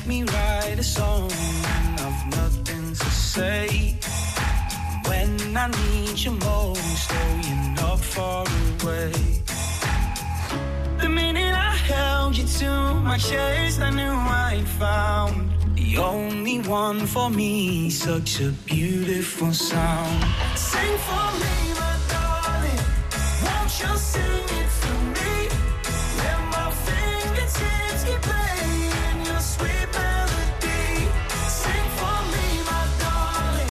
me write a song when I've nothing to say. When I need you most, oh, you're not far away. The minute I held you to my chest, I knew I'd found the only one for me. Such a beautiful sound. Sing for me.